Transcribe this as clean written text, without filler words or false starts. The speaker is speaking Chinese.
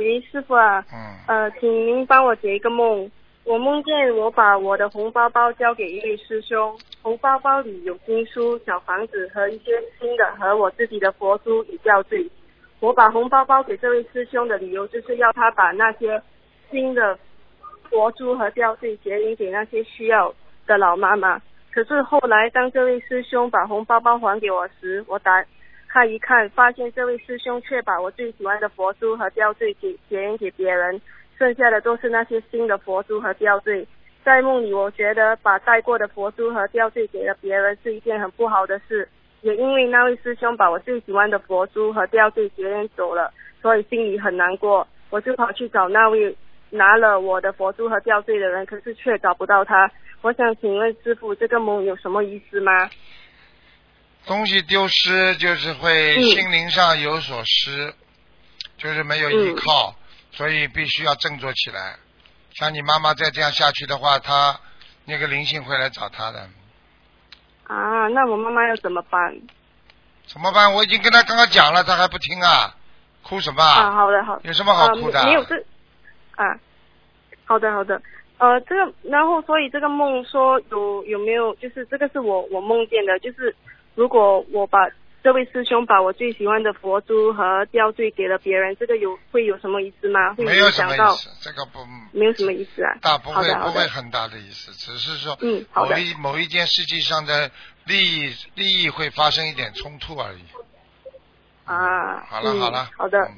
喂，师傅啊，请您帮我解一个梦。我梦见我把我的红包包交给一位师兄，红包包里有经书、小房子和一些新的和我自己的佛珠与吊坠。我把红包包给这位师兄的理由就是要他把那些新的佛珠和吊坠结缘给那些需要的老妈妈。可是后来当这位师兄把红包包还给我时，我打开一看，发现这位师兄却把我最喜欢的佛珠和吊坠结缘给别人，剩下的都是那些新的佛珠和吊坠。在梦里我觉得把带过的佛珠和吊坠给了别人是一件很不好的事，也因为那位师兄把我最喜欢的佛珠和吊坠结缘走了，所以心里很难过。我就跑去找那位拿了我的佛珠和吊坠的人，可是却找不到他。我想请问师父，这个梦有什么意思吗？ 东西丢失就是会心灵上有所失，就是没有依靠，所以必须要振作起来。像你妈妈再这样下去的话，她那个灵性会来找她的。 啊，那我妈妈要怎么办？ 怎么办？我已经跟她刚刚讲了，她还不听啊，哭什么？ 啊，好的好的。 有什么好哭的？ 没有这啊，好的好的。这个然后所以这个梦说有没有就是这个是我梦见的，就是如果我把这位师兄把我最喜欢的佛珠和吊坠给了别人，这个会有什么意思吗？会没有什么影响到意思，这个没有什么意思啊。 不会很大的意思，只是说某一件事情上的利益会发生一点冲突而已。 啊， 好了， 好的。